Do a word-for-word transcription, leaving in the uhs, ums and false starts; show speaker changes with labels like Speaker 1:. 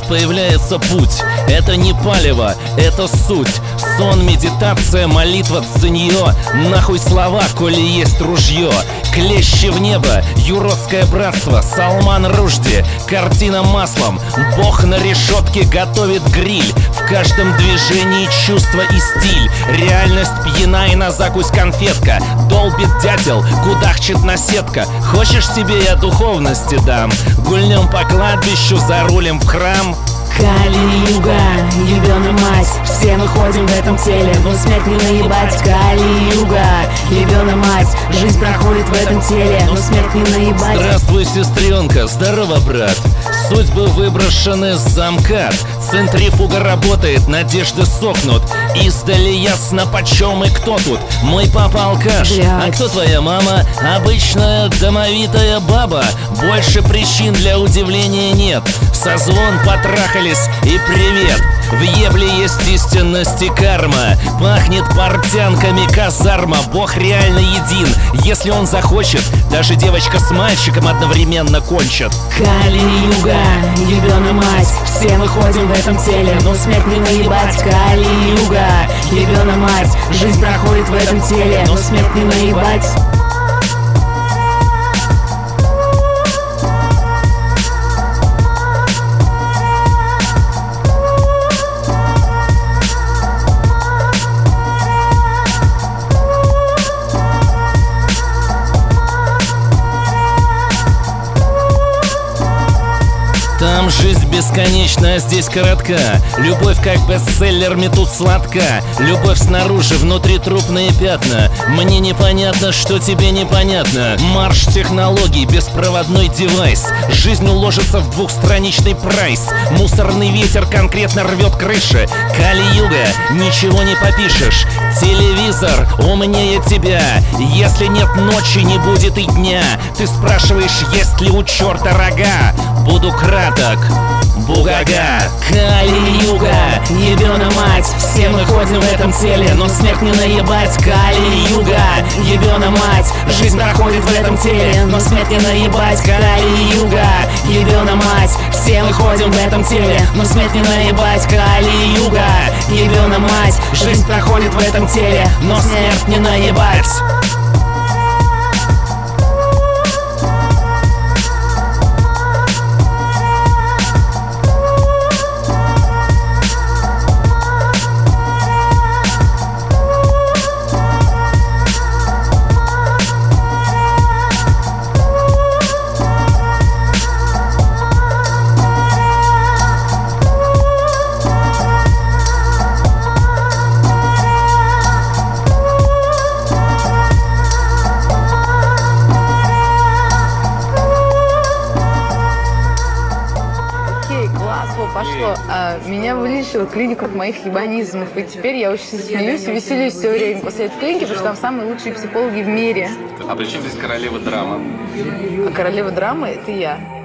Speaker 1: появляется путь. Это не палево, это суть. Сон, медитация, молитва за нее. Нахуй слова, коли есть ружье. Клещи в небо, юродское братство, Салман Ружди, картина маслом. Бог на решетке готовит гриль. В каждом движении чувство и стиль. Реальность пьяна и на закусь конфетка. Долбит дятел, кудахчет наседка. Хочешь, себе я духовности дам? Гульнем по кладбищу, за рулем в храм.
Speaker 2: Кали-юга, ебёна мать, все мы ходим в этом теле, но смерть не наебать. Кали-юга, ебёна мать, жизнь проходит в этом теле, но смерть не наебать.
Speaker 1: Здравствуй, сестренка, здорово, брат. Судьбы выброшены с замка. Центрифуга работает, надежды сохнут. Издали ясно, почем и кто тут. Мой папа алкаш, а кто твоя мама? Обычная домовитая баба. Больше причин для удивления нет. Созвон, потрахались и привет. В ебле есть истинность и карма. Пахнет портянками казарма. Бог реально един. Если он захочет, даже девочка с мальчиком одновременно кончат.
Speaker 2: Кали-юга, ебёна мать, все мы ходим в этом теле, но смерть не наебать. Кали-юга, ебёна мать, жизнь проходит в этом теле, но смерть не наебать.
Speaker 1: Там жизнь бесконечна, а здесь коротка. Любовь как бестселлер, метут сладка. Любовь снаружи, внутри трупные пятна. Мне непонятно, что тебе непонятно. Марш технологий, беспроводной девайс. Жизнь уложится в двухстраничный прайс. Мусорный ветер конкретно рвет крыши. Кали-юга, ничего не попишешь. Телевизор умнее тебя. Если нет ночи, не будет и дня. Ты спрашиваешь, есть ли у черта рога. Буду краток, бугага.
Speaker 2: Кали-юга, ебёна мать, все мы ходим в этом теле, но смерть не наебать. Кали-юга, ебёна мать, жизнь проходит в этом теле, но смерть не наебать. Кали-юга, ебёна мать, все мы ходим в этом теле, но смерть не наебать. Кали-юга, ебёна мать, жизнь проходит в этом теле, но смерть не наебать.
Speaker 3: Пошло. А, меня вылечила клиника от моих ебанизмов. И теперь я очень смеюсь и веселюсь все время после этой клиники, потому что там самые лучшие психологи в мире.
Speaker 4: А при чем здесь королева драмы?
Speaker 3: А королева драмы — это я.